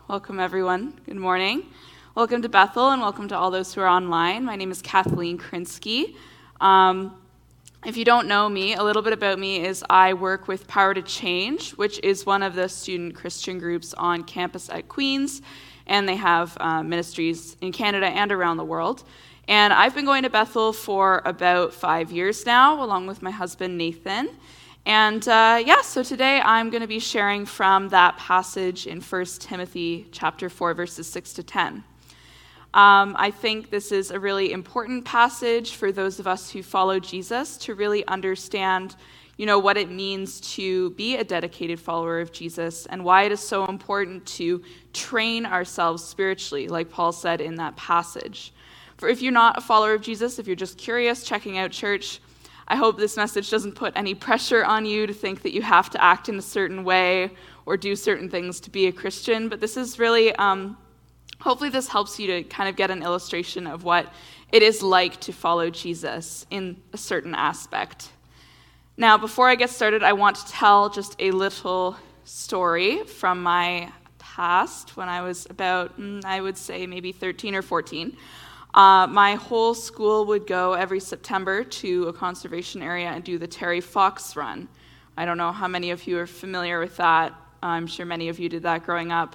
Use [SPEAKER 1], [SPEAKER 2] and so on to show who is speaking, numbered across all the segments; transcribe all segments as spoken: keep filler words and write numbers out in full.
[SPEAKER 1] Welcome, everyone. Good morning. Welcome to Bethel, and welcome to all those who are online. My name is Kathleen Krinsky. Um, if you don't know me, a little bit about me is I work with Power to Change, which is one of the student Christian groups on campus at Queen's, and they have uh, ministries in Canada and around the world. And I've been going to Bethel for about five years now, along with my husband, Nathan. And uh, yeah, so today I'm going to be sharing from that passage in First Timothy chapter four, verses six to ten. Um, I think this is a really important passage for those of us who follow Jesus to really understand, you know, what it means to be a dedicated follower of Jesus and why it is so important to train ourselves spiritually, like Paul said in that passage. For if you're not a follower of Jesus, if you're just curious, checking out church, I hope this message doesn't put any pressure on you to think that you have to act in a certain way or do certain things to be a Christian, but this is really, um, hopefully this helps you to kind of get an illustration of what it is like to follow Jesus in a certain aspect. Now, before I get started, I want to tell just a little story from my past when I was about, I would say maybe thirteen or fourteen. Uh, my whole school would go every September to a conservation area and do the Terry Fox Run. I don't know how many of you are familiar with that. I'm sure many of you did that growing up.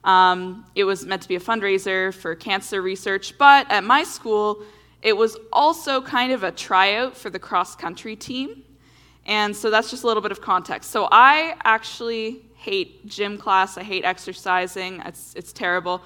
[SPEAKER 1] Um, it was meant to be a fundraiser for cancer research, but at my school, it was also kind of a tryout for the cross-country team. And so that's just a little bit of context. So I actually hate gym class. I hate exercising. It's, it's terrible.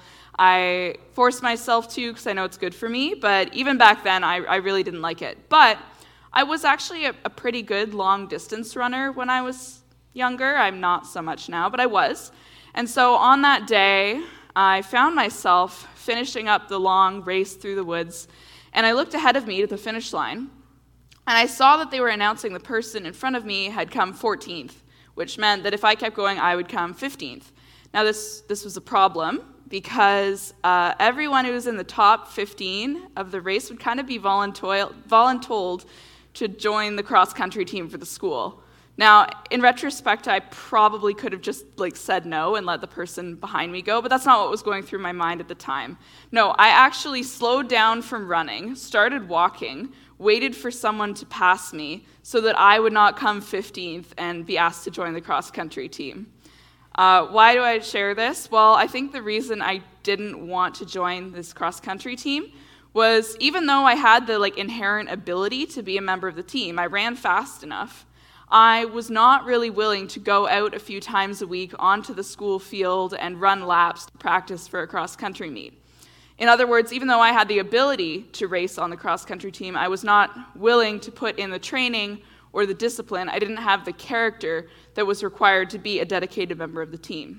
[SPEAKER 1] I force myself to because I know it's good for me, but even back then, I, I really didn't like it. But I was actually a, a pretty good long-distance runner when I was younger. I'm not so much now, but I was. And so on that day, I found myself finishing up the long race through the woods, and I looked ahead of me to the finish line, and I saw that they were announcing the person in front of me had come fourteenth, which meant that if I kept going, I would come fifteenth. Now, this, this was a problem, because uh, everyone who was in the top fifteen of the race would kind of be voluntold, voluntold to join the cross-country team for the school. Now, in retrospect, I probably could have just like said no and let the person behind me go, but that's not what was going through my mind at the time. No, I actually slowed down from running, started walking, waited for someone to pass me so that I would not come fifteenth and be asked to join the cross-country team. Uh, why do I share this? Well, I think the reason I didn't want to join this cross-country team was even though I had the like inherent ability to be a member of the team, I ran fast enough, I was not really willing to go out a few times a week onto the school field and run laps to practice for a cross-country meet. In other words, even though I had the ability to race on the cross-country team, I was not willing to put in the training or the discipline. I didn't have the character that was required to be a dedicated member of the team.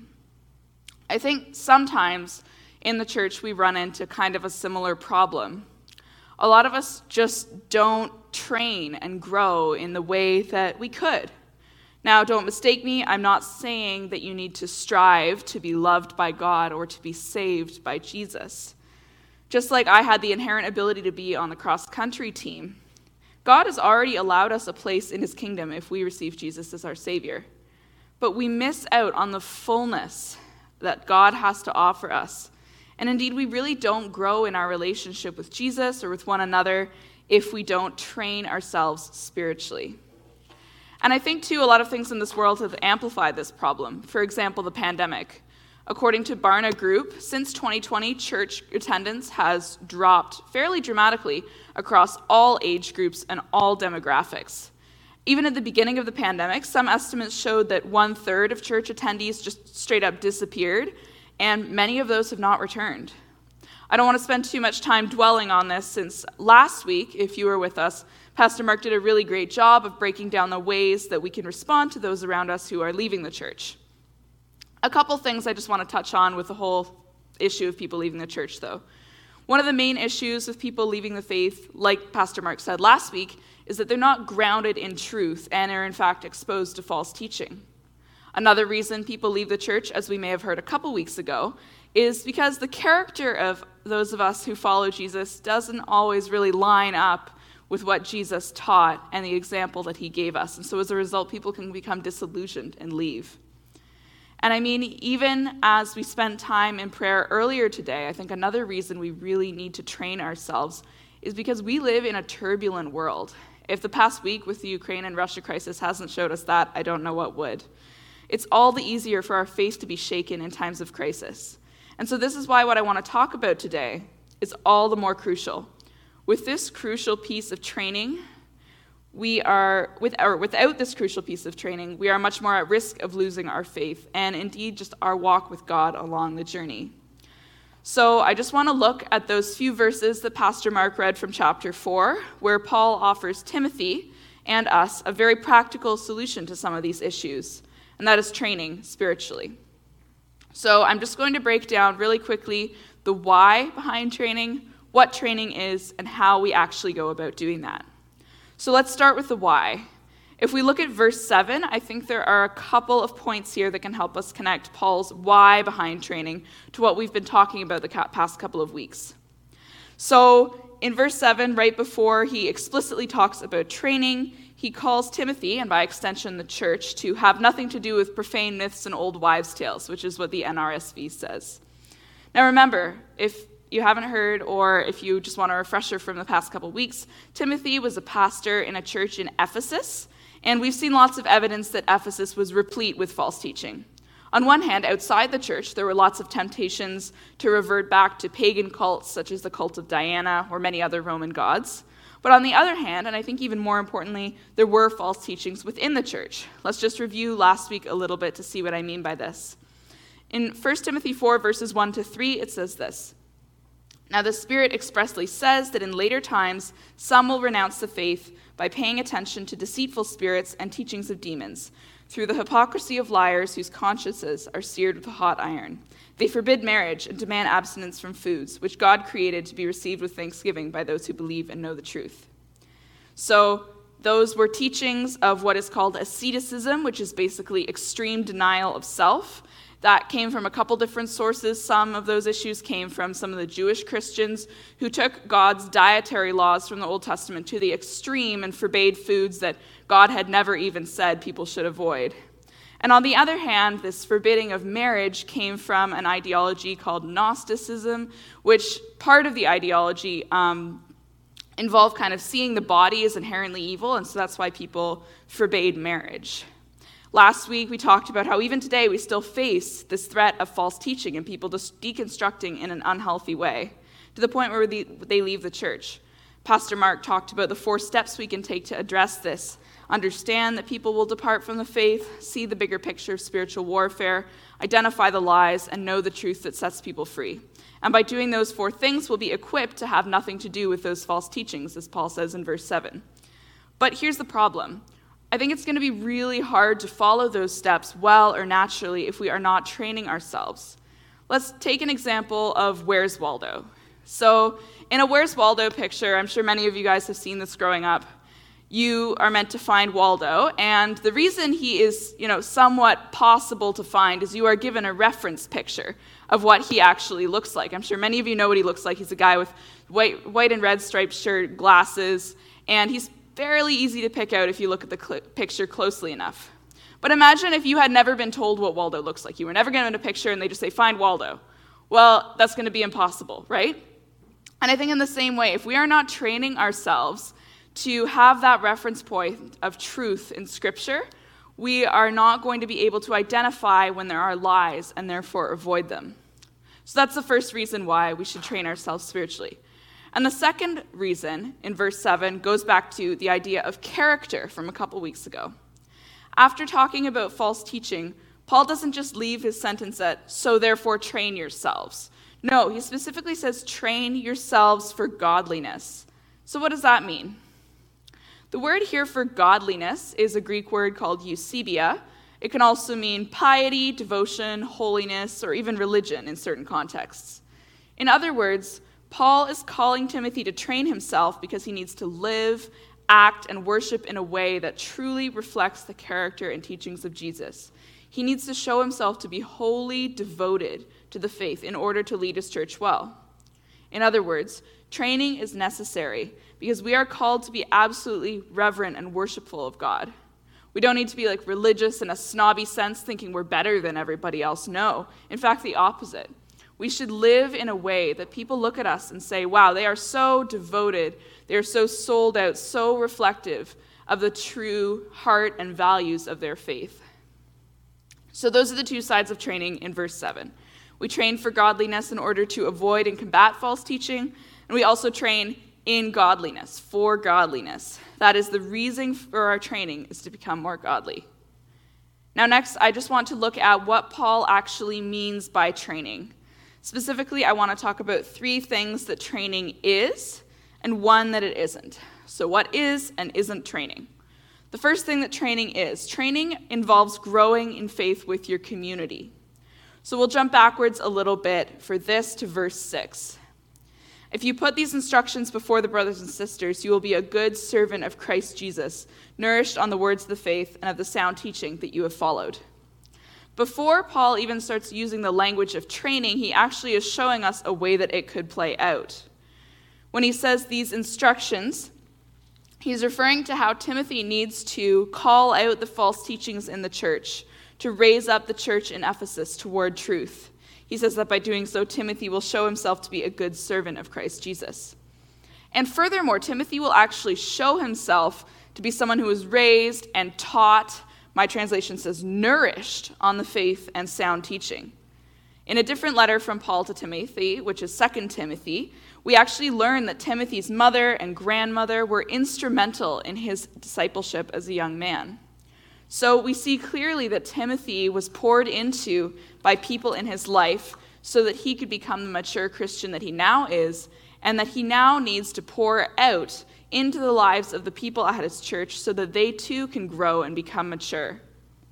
[SPEAKER 1] I think sometimes in the church we run into kind of a similar problem. A lot of us just don't train and grow in the way that we could. Now, don't mistake me, I'm not saying that you need to strive to be loved by God or to be saved by Jesus. Just like I had the inherent ability to be on the cross-country team, God has already allowed us a place in his kingdom if we receive Jesus as our Savior. But we miss out on the fullness that God has to offer us. And indeed, we really don't grow in our relationship with Jesus or with one another if we don't train ourselves spiritually. And I think, too, a lot of things in this world have amplified this problem. For example, the pandemic. According to Barna Group, since twenty twenty, church attendance has dropped fairly dramatically across all age groups and all demographics. Even at the beginning of the pandemic, some estimates showed that one-third of church attendees just straight up disappeared, and many of those have not returned. I don't want to spend too much time dwelling on this, since last week, if you were with us, Pastor Mark did a really great job of breaking down the ways that we can respond to those around us who are leaving the church. A couple things I just want to touch on with the whole issue of people leaving the church, though. One of the main issues with people leaving the faith, like Pastor Mark said last week, is that they're not grounded in truth and are in fact exposed to false teaching. Another reason people leave the church, as we may have heard a couple weeks ago, is because the character of those of us who follow Jesus doesn't always really line up with what Jesus taught and the example that he gave us. And so as a result, people can become disillusioned and leave. And I mean, even as we spent time in prayer earlier today, I think another reason we really need to train ourselves is because we live in a turbulent world. If the past week with the Ukraine and Russia crisis hasn't showed us that, I don't know what would. It's all the easier for our faith to be shaken in times of crisis. And so this is why what I want to talk about today is all the more crucial. With this crucial piece of training, we are, with, or without this crucial piece of training, we are much more at risk of losing our faith and indeed just our walk with God along the journey. So I just want to look at those few verses that Pastor Mark read from chapter four, where Paul offers Timothy and us a very practical solution to some of these issues, and that is training spiritually. So I'm just going to break down really quickly the why behind training, what training is, and how we actually go about doing that. So let's start with the why. If we look at verse seven, I think there are a couple of points here that can help us connect Paul's why behind training to what we've been talking about the past couple of weeks. So in verse seven, right before he explicitly talks about training, he calls Timothy, and by extension the church, to have nothing to do with profane myths and old wives' tales, which is what the N R S V says. Now remember, if you haven't heard, or if you just want a refresher from the past couple weeks, Timothy was a pastor in a church in Ephesus, and we've seen lots of evidence that Ephesus was replete with false teaching. On one hand, outside the church, there were lots of temptations to revert back to pagan cults, such as the cult of Diana or many other Roman gods. But on the other hand, and I think even more importantly, there were false teachings within the church. Let's just review last week a little bit to see what I mean by this. In First Timothy four, verses one to three, it says this: "Now the Spirit expressly says that in later times some will renounce the faith by paying attention to deceitful spirits and teachings of demons, through the hypocrisy of liars whose consciences are seared with a hot iron. They forbid marriage and demand abstinence from foods, which God created to be received with thanksgiving by those who believe and know the truth." So those were teachings of what is called asceticism, which is basically extreme denial of self. That came from a couple different sources. Some of those issues came from some of the Jewish Christians who took God's dietary laws from the Old Testament to the extreme and forbade foods that God had never even said people should avoid. And on the other hand, this forbidding of marriage came from an ideology called Gnosticism, which part of the ideology um, involved kind of seeing the body as inherently evil, and so that's why people forbade marriage. Last week, we talked about how even today we still face this threat of false teaching and people just deconstructing in an unhealthy way, to the point where they leave the church. Pastor Mark talked about the four steps we can take to address this. Understand that people will depart from the faith, see the bigger picture of spiritual warfare, identify the lies, and know the truth that sets people free. And by doing those four things, we'll be equipped to have nothing to do with those false teachings, as Paul says in verse seven. But here's the problem. I think it's going to be really hard to follow those steps well or naturally if we are not training ourselves. Let's take an example of Where's Waldo. So in a Where's Waldo picture, I'm sure many of you guys have seen this growing up, you are meant to find Waldo, and the reason he is, you know, somewhat possible to find is you are given a reference picture of what he actually looks like. I'm sure many of you know what he looks like. He's a guy with white, white and red striped shirt, glasses, and he's fairly easy to pick out if you look at the cl- picture closely enough. But imagine if you had never been told what Waldo looks like. You were never given a picture and they just say, find Waldo. Well, that's going to be impossible, right? And I think in the same way, if we are not training ourselves to have that reference point of truth in Scripture, we are not going to be able to identify when there are lies and therefore avoid them. So that's the first reason why we should train ourselves spiritually. And the second reason in verse seven goes back to the idea of character from a couple weeks ago. After talking about false teaching, Paul doesn't just leave his sentence at, so therefore train yourselves. No, he specifically says, train yourselves for godliness. So what does that mean? The word here for godliness is a Greek word called eusebia. It can also mean piety, devotion, holiness, or even religion in certain contexts. In other words, Paul is calling Timothy to train himself because he needs to live, act, and worship in a way that truly reflects the character and teachings of Jesus. He needs to show himself to be wholly devoted to the faith in order to lead his church well. In other words, training is necessary because we are called to be absolutely reverent and worshipful of God. We don't need to be like religious in a snobby sense, thinking we're better than everybody else. No, in fact, the opposite. We should live in a way that people look at us and say, wow, they are so devoted, they are so sold out, so reflective of the true heart and values of their faith. So those are the two sides of training in verse seven. We train for godliness in order to avoid and combat false teaching, and we also train in godliness, for godliness. That is the reason for our training, is to become more godly. Now next, I just want to look at what Paul actually means by training. Specifically, I want to talk about three things that training is and one that it isn't. So what is and isn't training? The first thing that training is, training involves growing in faith with your community. So we'll jump backwards a little bit for this to verse six. If you put these instructions before the brothers and sisters, you will be a good servant of Christ Jesus, nourished on the words of the faith and of the sound teaching that you have followed. Before Paul even starts using the language of training, he actually is showing us a way that it could play out. When he says these instructions, he's referring to how Timothy needs to call out the false teachings in the church, to raise up the church in Ephesus toward truth. He says that by doing so, Timothy will show himself to be a good servant of Christ Jesus. And furthermore, Timothy will actually show himself to be someone who is raised and taught, my translation says nourished, on the faith and sound teaching. In a different letter from Paul to Timothy, which is Second Timothy, we actually learn that Timothy's mother and grandmother were instrumental in his discipleship as a young man. So we see clearly that Timothy was poured into by people in his life so that he could become the mature Christian that he now is, and that he now needs to pour out into the lives of the people at his church so that they too can grow and become mature.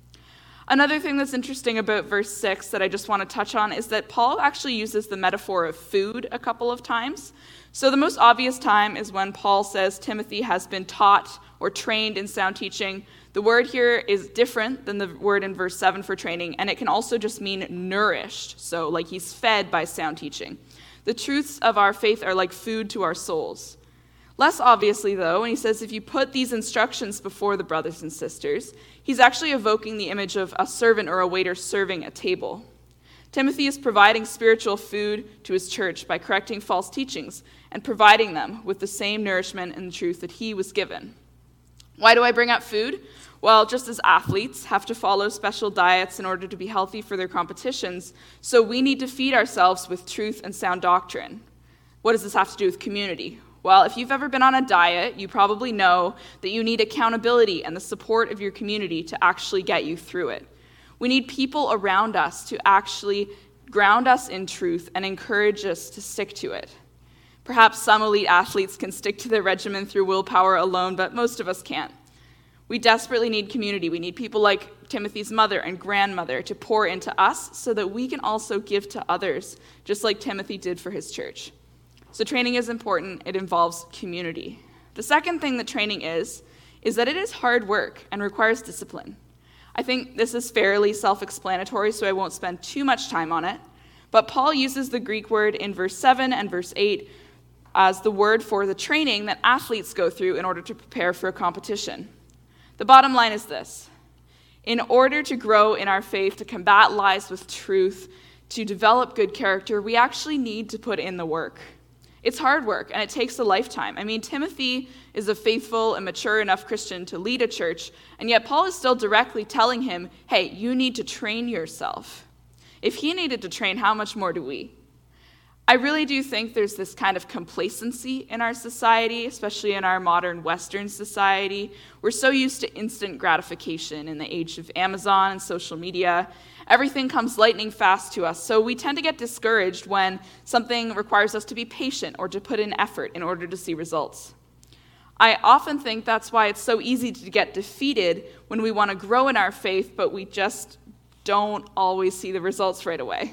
[SPEAKER 1] Another thing that's interesting about verse six that I just want to touch on is that Paul actually uses the metaphor of food a couple of times. So the most obvious time is when Paul says Timothy has been taught or trained in sound teaching. The word here is different than the word in verse seven for training, and it can also just mean nourished, so like he's fed by sound teaching. The truths of our faith are like food to our souls. Less obviously, though, when he says if you put these instructions before the brothers and sisters, he's actually evoking the image of a servant or a waiter serving a table. Timothy is providing spiritual food to his church by correcting false teachings and providing them with the same nourishment and truth that he was given. Why do I bring up food? Well, just as athletes have to follow special diets in order to be healthy for their competitions, so we need to feed ourselves with truth and sound doctrine. What does this have to do with community? Well, if you've ever been on a diet, you probably know that you need accountability and the support of your community to actually get you through it. We need people around us to actually ground us in truth and encourage us to stick to it. Perhaps some elite athletes can stick to their regimen through willpower alone, but most of us can't. We desperately need community. We need people like Timothy's mother and grandmother to pour into us so that we can also give to others, just like Timothy did for his church. So training is important. It involves community. The second thing that training is, is that it is hard work and requires discipline. I think this is fairly self-explanatory, so I won't spend too much time on it. But Paul uses the Greek word in verse seven and verse eight as the word for the training that athletes go through in order to prepare for a competition. The bottom line is this. In order to grow in our faith, to combat lies with truth, to develop good character, we actually need to put in the work. It's hard work, and it takes a lifetime. I mean, Timothy is a faithful and mature enough Christian to lead a church, and yet Paul is still directly telling him, hey, you need to train yourself. If he needed to train, how much more do we? I really do think there's this kind of complacency in our society, especially in our modern Western society. We're so used to instant gratification in the age of Amazon and social media. Everything comes lightning fast to us, so we tend to get discouraged when something requires us to be patient or to put in effort in order to see results. I often think that's why it's so easy to get defeated when we want to grow in our faith, but we just don't always see the results right away.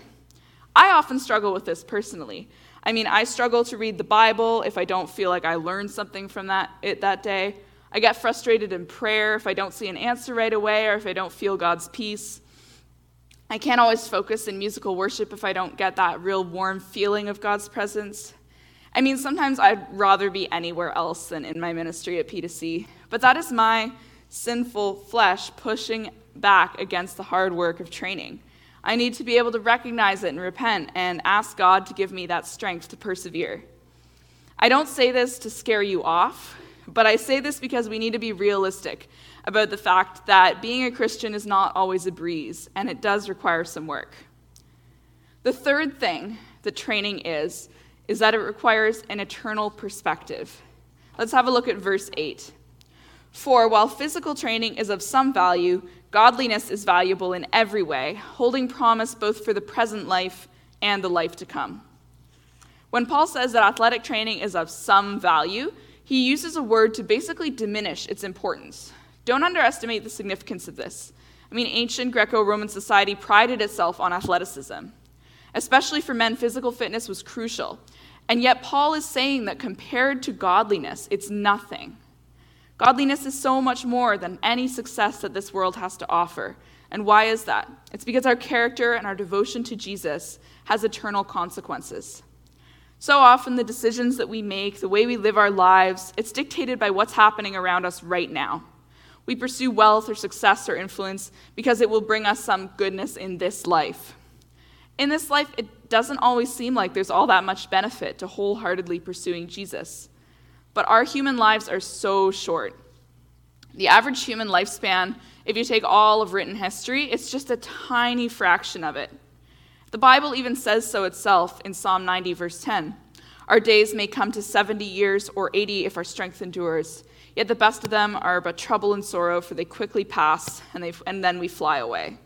[SPEAKER 1] I often struggle with this personally. I mean, I struggle to read the Bible if I don't feel like I learned something from that it that day. I get frustrated in prayer if I don't see an answer right away or if I don't feel God's peace. I can't always focus in musical worship if I don't get that real warm feeling of God's presence. I mean, sometimes I'd rather be anywhere else than in my ministry at P two C, but that is my sinful flesh pushing back against the hard work of training. I need to be able to recognize it and repent and ask God to give me that strength to persevere. I don't say this to scare you off, but I say this because we need to be realistic about the fact that being a Christian is not always a breeze, and it does require some work. The third thing that training is, is that it requires an eternal perspective. Let's have a look at verse eight. For while physical training is of some value, godliness is valuable in every way, holding promise both for the present life and the life to come. When Paul says that athletic training is of some value, he uses a word to basically diminish its importance. Don't underestimate the significance of this. I mean, ancient Greco-Roman society prided itself on athleticism. Especially for men, physical fitness was crucial. And yet Paul is saying that compared to godliness, it's nothing. Godliness is so much more than any success that this world has to offer. And why is that? It's because our character and our devotion to Jesus has eternal consequences. So often the decisions that we make, the way we live our lives, it's dictated by what's happening around us right now. We pursue wealth or success or influence because it will bring us some goodness in this life. In this life, it doesn't always seem like there's all that much benefit to wholeheartedly pursuing Jesus. But our human lives are so short. The average human lifespan, if you take all of written history, it's just a tiny fraction of it. The Bible even says so itself in Psalm ninety, verse ten. Our days may come to seventy years or eighty if our strength endures. Yet the best of them are but trouble and sorrow, for they quickly pass, and, they, and then we fly away.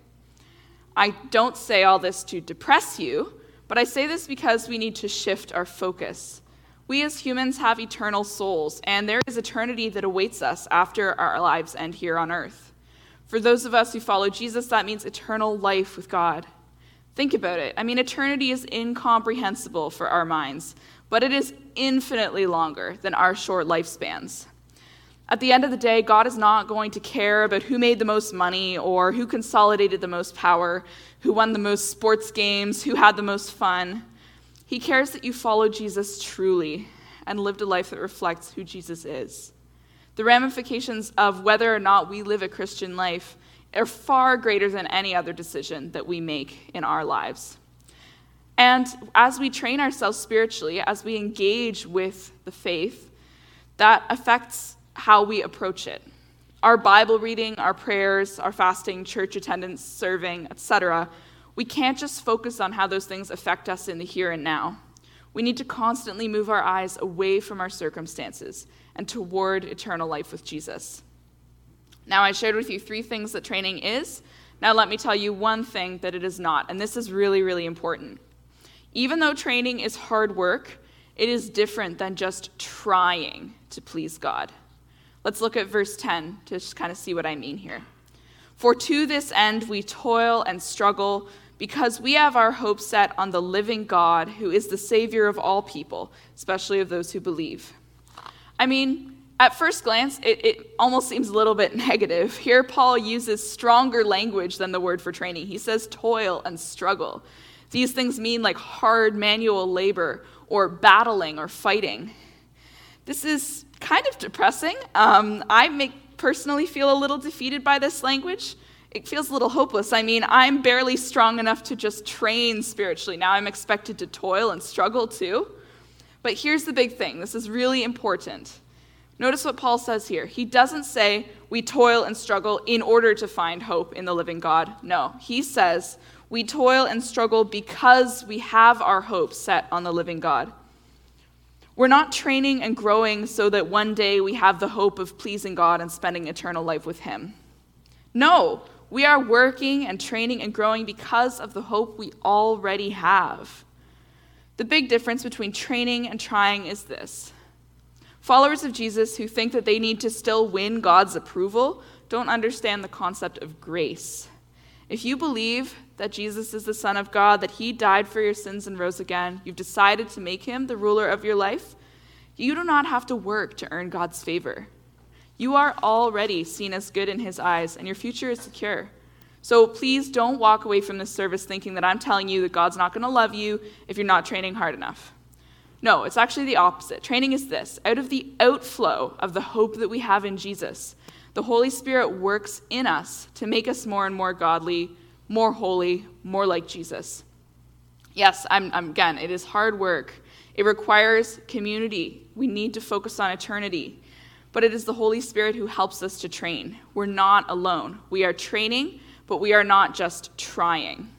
[SPEAKER 1] I don't say all this to depress you, but I say this because we need to shift our focus. We as humans have eternal souls, and there is eternity that awaits us after our lives end here on earth. For those of us who follow Jesus, that means eternal life with God. Think about it. I mean, eternity is incomprehensible for our minds, but it is infinitely longer than our short lifespans. At the end of the day, God is not going to care about who made the most money or who consolidated the most power, who won the most sports games, who had the most fun. He cares that you follow Jesus truly and lived a life that reflects who Jesus is. The ramifications of whether or not we live a Christian life are far greater than any other decision that we make in our lives. And as we train ourselves spiritually, as we engage with the faith, that affects how we approach it. Our Bible reading, our prayers, our fasting, church attendance, serving, et cetera, we can't just focus on how those things affect us in the here and now. We need to constantly move our eyes away from our circumstances and toward eternal life with Jesus. Now, I shared with you three things that training is. Now let me tell you one thing that it is not, and this is really, really important. Even though training is hard work, it is different than just trying to please God. Let's look at verse ten to just kind of see what I mean here. For to this end we toil and struggle, because we have our hope set on the living God, who is the Savior of all people, especially of those who believe. I mean, at first glance, it, it almost seems a little bit negative. Here Paul uses stronger language than the word for training. He says toil and struggle. These things mean like hard manual labor or battling or fighting. This is kind of depressing. Um, I make, personally feel a little defeated by this language. It feels a little hopeless. I mean, I'm barely strong enough to just train spiritually. Now I'm expected to toil and struggle too. But here's the big thing. This is really important. Notice what Paul says here. He doesn't say we toil and struggle in order to find hope in the living God. No, he says we toil and struggle because we have our hope set on the living God. We're not training and growing so that one day we have the hope of pleasing God and spending eternal life with him. No, we are working and training and growing because of the hope we already have. The big difference between training and trying is this. Followers of Jesus who think that they need to still win God's approval don't understand the concept of grace. If you believe that Jesus is the Son of God, that he died for your sins and rose again, you've decided to make him the ruler of your life, you do not have to work to earn God's favor. You are already seen as good in his eyes, and your future is secure. So please don't walk away from this service thinking that I'm telling you that God's not going to love you if you're not training hard enough. No, it's actually the opposite. Training is this. Out of the outflow of the hope that we have in Jesus, The Holy Spirit works in us to make us more and more godly, more holy, more like Jesus. Yes, I'm, I'm again, it is hard work. It requires community. We need to focus on eternity. But it is the Holy Spirit who helps us to train. We're not alone. We are training, but we are not just trying.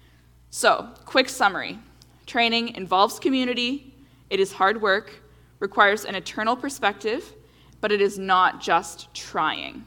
[SPEAKER 1] So, quick summary. Training involves community. It is hard work, requires an eternal perspective, but it is not just trying.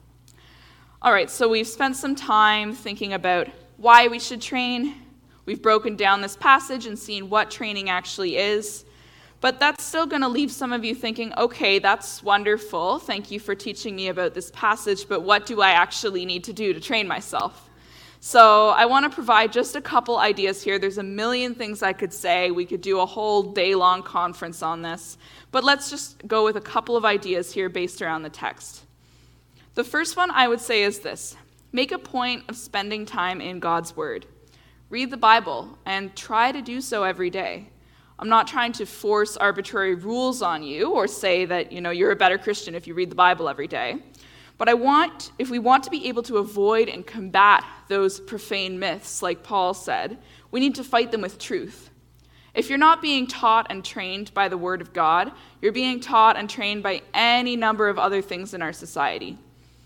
[SPEAKER 1] All right, so we've spent some time thinking about why we should train. We've broken down this passage and seen what training actually is. But that's still going to leave some of you thinking, okay, that's wonderful. Thank you for teaching me about this passage, but what do I actually need to do to train myself? So I want to provide just a couple ideas here. There's a million things I could say. We could do a whole day-long conference on this. But let's just go with a couple of ideas here based around the text. The first one I would say is this. Make a point of spending time in God's Word. Read the Bible and try to do so every day. I'm not trying to force arbitrary rules on you or say that, you know, you're a better Christian if you read the Bible every day. But I want, if we want to be able to avoid and combat those profane myths, like Paul said, we need to fight them with truth. If you're not being taught and trained by the Word of God, you're being taught and trained by any number of other things in our society.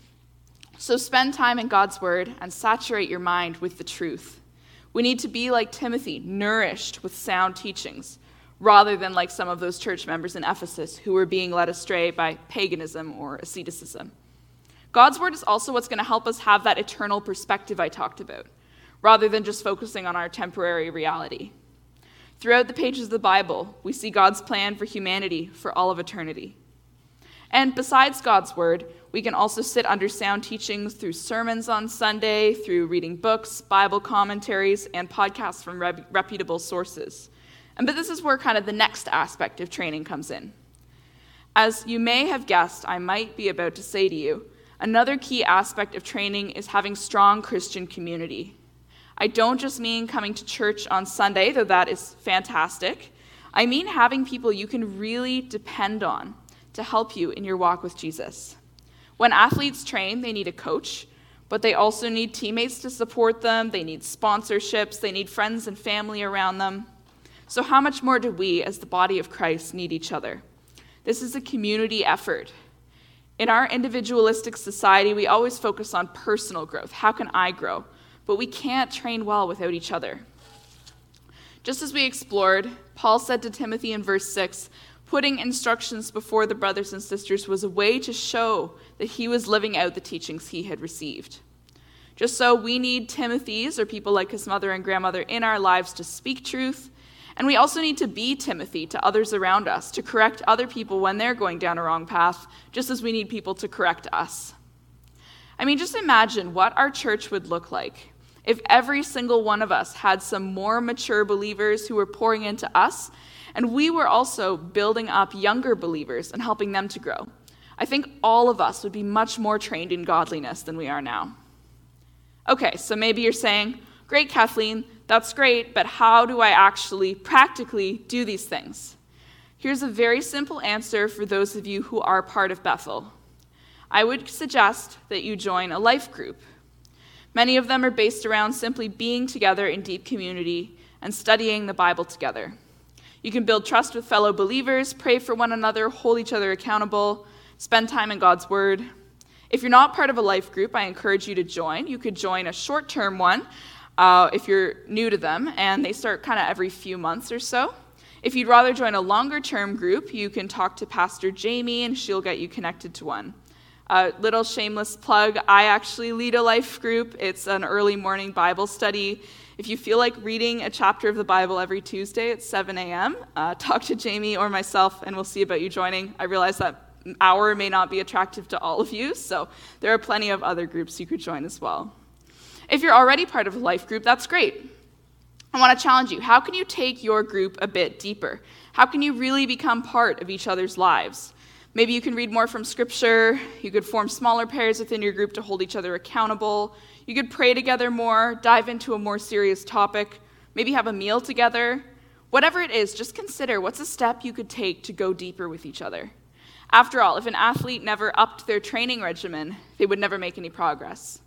[SPEAKER 1] So spend time in God's Word and saturate your mind with the truth. We need to be like Timothy, nourished with sound teachings, rather than like some of those church members in Ephesus who were being led astray by paganism or asceticism. God's Word is also what's going to help us have that eternal perspective I talked about, rather than just focusing on our temporary reality. Throughout the pages of the Bible, we see God's plan for humanity for all of eternity. And besides God's Word, we can also sit under sound teachings through sermons on Sunday, through reading books, Bible commentaries, and podcasts from rep- reputable sources. And but this is where kind of the next aspect of training comes in. As you may have guessed, I might be about to say to you, another key aspect of training is having strong Christian community. I don't just mean coming to church on Sunday, though that is fantastic. I mean having people you can really depend on to help you in your walk with Jesus. When athletes train, they need a coach, but they also need teammates to support them. They need sponsorships. They need friends and family around them. So how much more do we, as the body of Christ, need each other? This is a community effort. In our individualistic society, we always focus on personal growth. How can I grow? But we can't train well without each other. Just as we explored, Paul said to Timothy in verse six, putting instructions before the brothers and sisters was a way to show that he was living out the teachings he had received. Just so we need Timothy's or people like his mother and grandmother in our lives to speak truth, and we also need to be Timothy to others around us, to correct other people when they're going down a wrong path, just as we need people to correct us. I mean, just imagine what our church would look like if every single one of us had some more mature believers who were pouring into us, and we were also building up younger believers and helping them to grow. I think all of us would be much more trained in godliness than we are now. Okay, so maybe you're saying, great, Kathleen, that's great, but how do I actually practically do these things? Here's a very simple answer for those of you who are part of Bethel. I would suggest that you join a life group. Many of them are based around simply being together in deep community and studying the Bible together. You can build trust with fellow believers, pray for one another, hold each other accountable, spend time in God's Word. If you're not part of a life group, I encourage you to join. You could join a short-term one uh, if you're new to them, and they start kind of every few months or so. If you'd rather join a longer-term group, you can talk to Pastor Jamie, and she'll get you connected to one. A little shameless plug, I actually lead a life group. It's an early morning Bible study. If you feel like reading a chapter of the Bible every Tuesday at seven a.m., uh, talk to Jamie or myself, and we'll see about you joining. I realize that hour may not be attractive to all of you, so there are plenty of other groups you could join as well. If you're already part of a life group, that's great. I want to challenge you. How can you take your group a bit deeper? How can you really become part of each other's lives? Maybe you can read more from Scripture. You could form smaller pairs within your group to hold each other accountable. You could pray together more, dive into a more serious topic, maybe have a meal together. Whatever it is, just consider what's a step you could take to go deeper with each other. After all, if an athlete never upped their training regimen, they would never make any progress.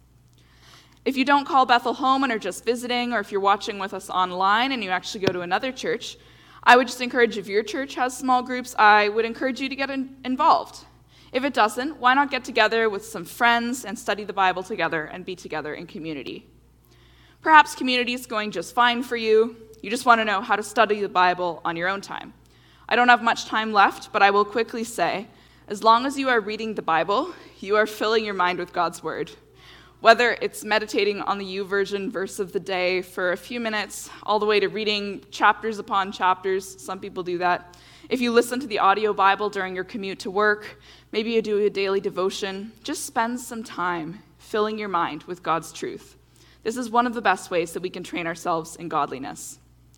[SPEAKER 1] If you don't call Bethel home and are just visiting, or if you're watching with us online and you actually go to another church, I would just encourage, if your church has small groups, I would encourage you to get in- involved. If it doesn't, why not get together with some friends and study the Bible together and be together in community? Perhaps community is going just fine for you. You just want to know how to study the Bible on your own time. I don't have much time left, but I will quickly say, as long as you are reading the Bible, you are filling your mind with God's word. Whether it's meditating on the YouVersion verse of the day for a few minutes, all the way to reading chapters upon chapters, some people do that. If you listen to the audio Bible during your commute to work, maybe you do a daily devotion, just spend some time filling your mind with God's truth. This is one of the best ways that we can train ourselves in godliness.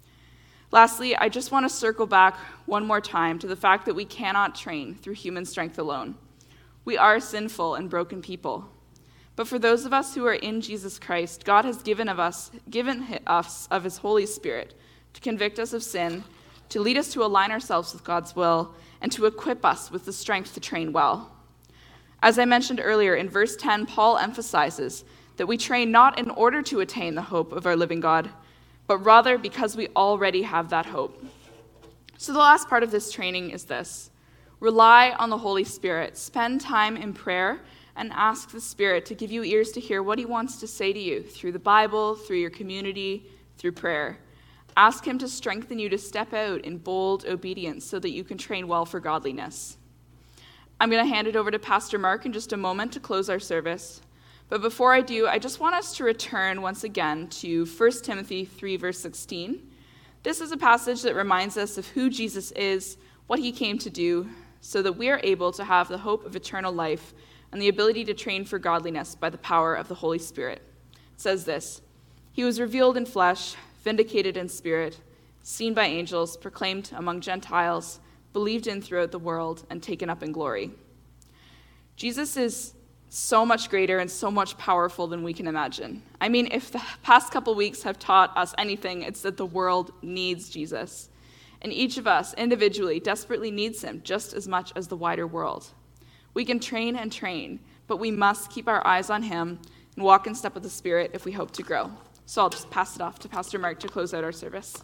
[SPEAKER 1] Lastly, I just want to circle back one more time to the fact that we cannot train through human strength alone. We are sinful and broken people. But for those of us who are in Jesus Christ, God has given of us, given us of his Holy Spirit to convict us of sin, to lead us to align ourselves with God's will, and to equip us with the strength to train well. As I mentioned earlier, in verse ten, Paul emphasizes that we train not in order to attain the hope of our living God, but rather because we already have that hope. So the last part of this training is this: rely on the Holy Spirit. Spend time in prayer and ask the Spirit to give you ears to hear what he wants to say to you through the Bible, through your community, through prayer. Ask him to strengthen you to step out in bold obedience so that you can train well for godliness. I'm going to hand it over to Pastor Mark in just a moment to close our service. But before I do, I just want us to return once again to First Timothy three, verse sixteen. This is a passage that reminds us of who Jesus is, what he came to do, so that we are able to have the hope of eternal life and the ability to train for godliness by the power of the Holy Spirit. It says this: he was revealed in flesh, vindicated in spirit, seen by angels, proclaimed among Gentiles, believed in throughout the world, and taken up in glory. Jesus is so much greater and so much powerful than we can imagine. I mean, if the past couple weeks have taught us anything, it's that the world needs Jesus. And each of us individually desperately needs him just as much as the wider world. We can train and train, but we must keep our eyes on him and walk in step with the Spirit if we hope to grow. So I'll just pass it off to Pastor Mark to close out our service.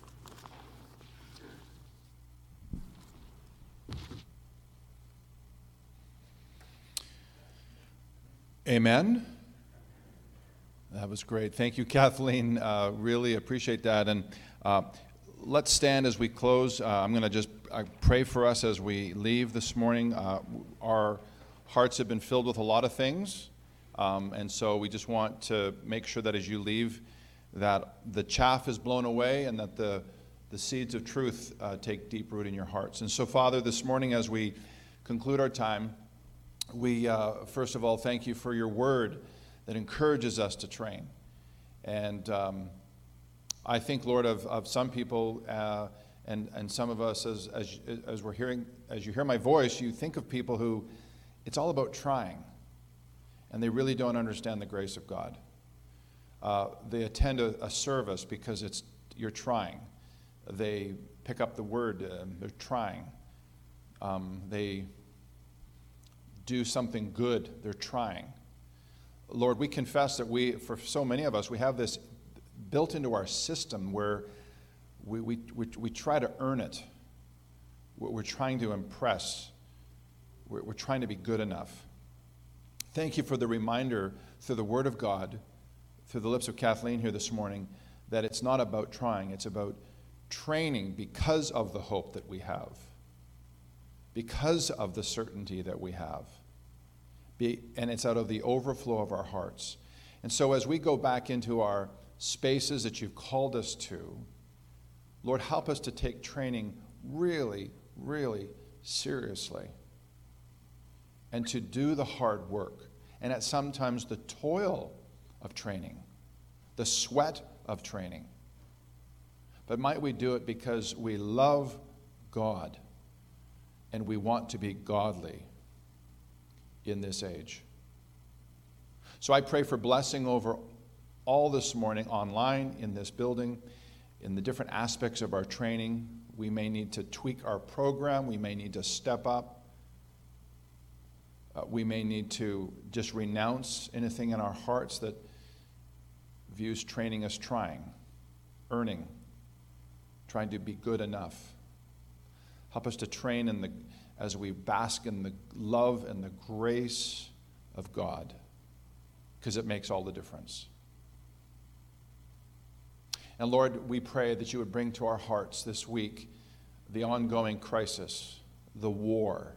[SPEAKER 2] Amen. That was great. Thank you, Kathleen. Uh, really appreciate that. And uh, let's stand as we close. Uh, I'm going to just I pray for us as we leave this morning. Uh, our hearts have been filled with a lot of things. Um, and so we just want to make sure that as you leave, that the chaff is blown away and that the, the seeds of truth uh, take deep root in your hearts. And so, Father, this morning as we conclude our time, we, uh, first of all, thank you for your word that encourages us to train. And um, I think, Lord, of, of some people uh, and, and some of us, as, as, as we're hearing, as you hear my voice, you think of people who it's all about trying, and they really don't understand the grace of God. Uh, they attend a, a service because it's you're trying. They pick up the word, uh, they're trying. Um, they do something good, they're trying. Lord, we confess that we, for so many of us, we have this built into our system where we, we, we, we try to earn it. We're trying to impress. We're, we're trying to be good enough. Thank you for the reminder through the Word of God, through the lips of Kathleen here this morning, that it's not about trying, it's about training because of the hope that we have, because of the certainty that we have. Be, and it's out of the overflow of our hearts. And so as we go back into our spaces that you've called us to, Lord, help us to take training really, really seriously and to do the hard work and at sometimes the toil of training, the sweat of training. But might we do it because we love God and we want to be godly in this age. So I pray for blessing over all this morning online, in this building, in the different aspects of our training. We may need to tweak our program. We may need to step up. Uh, we may need to just renounce anything in our hearts that views training as trying, earning, trying to be good enough. Help us to train in the, as we bask in the love and the grace of God, because it makes all the difference. And Lord, we pray that you would bring to our hearts this week the ongoing crisis, the war.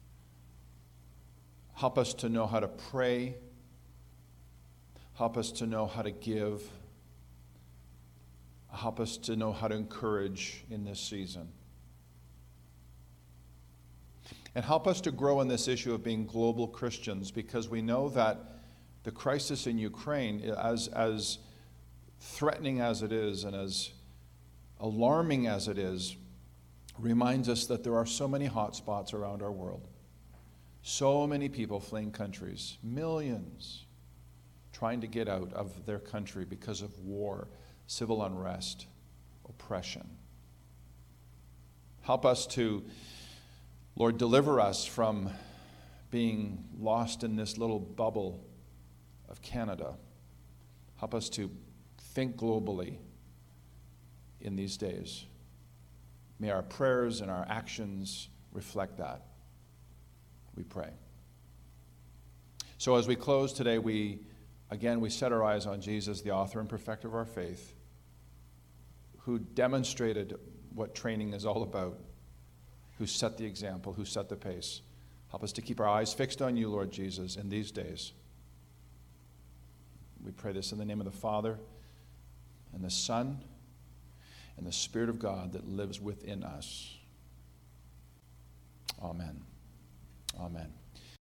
[SPEAKER 2] Help us to know how to pray. Help us to know how to give. Help us to know how to encourage in this season. And help us to grow in this issue of being global Christians, because we know that the crisis in Ukraine, as, as threatening as it is and as alarming as it is, reminds us that there are so many hot spots around our world. So many people fleeing countries, millions trying to get out of their country because of war, civil unrest, oppression. Help us to, Lord, deliver us from being lost in this little bubble of Canada. Help us to think globally in these days. May our prayers and our actions reflect that. We pray. So as we close today, we again we set our eyes on Jesus, the author and perfecter of our faith, who demonstrated what training is all about, who set the example, who set the pace. Help us to keep our eyes fixed on you, Lord Jesus, in these days. We pray this in the name of the Father and the Son and the Spirit of God that lives within us. Amen. Amen.